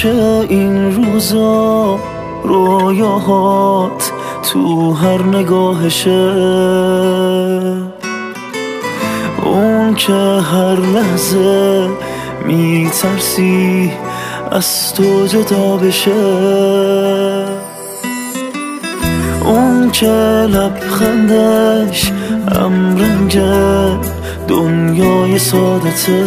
که این روزا رویاهات تو هر نگاهشه، اون که هر لحظه میترسی از تو جدا بشه، اون که لبخندش رنگ دنیای سادته،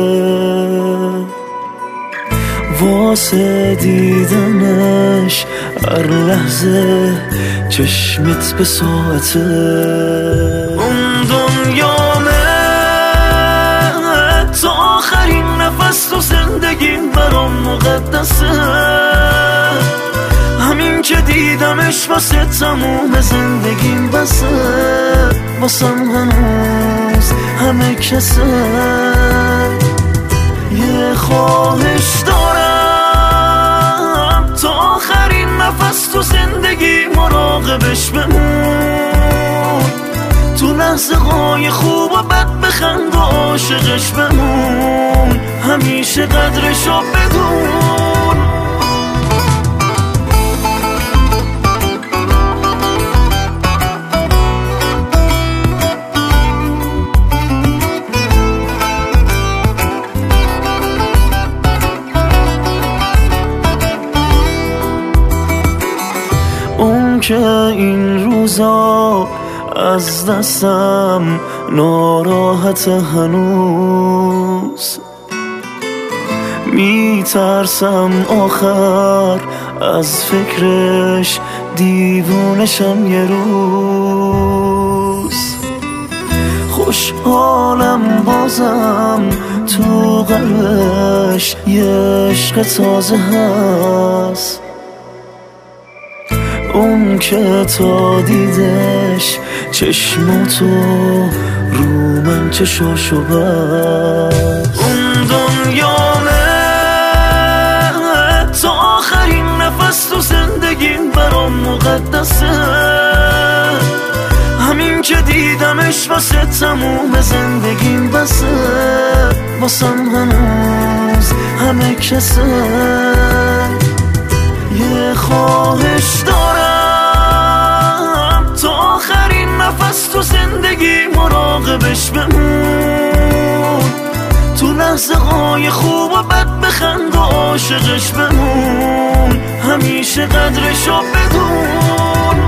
واسه دیدنش هر لحظه چشمت به ساعته. اون دنیامه تا آخرین نفس تو زندگیم برام مقدسه، همین که دیدمش واسه تموم زندگیم بسه، واسم هنوز همه کسه. یه خواهش دارم تا آخرین نفس تو زندگی مراقبش بمون، تو لحظه های خوب و بد بخند و عاشقش بمون، همیشه قدرشو بدون. اون که این روزا از دستم ناراحت هنوز، میترسم آخر از فکرش دیوونشم یه روز. خوشحالم بازم تو قلبش یه عشق تازه هست، اون که تا دیدش چشماتو رو من چشاشو بست. اون دنیامه تا آخرین نفس تو زندگیم برام مقدسه، همین که دیدمش واسه تموم زندگیم بسه، واسم هنوز همه کسه. یه خواهش دارم تا آخرین نفس تو زندگی مراقبش بمون، تو لحظه های خوب و بد بخند و عاشقش بمون، همیشه قدرشو بدون.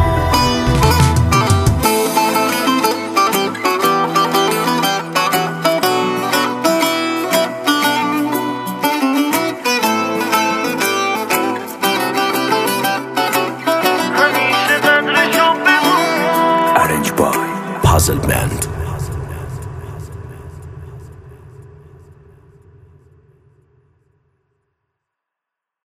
Puzzle Band.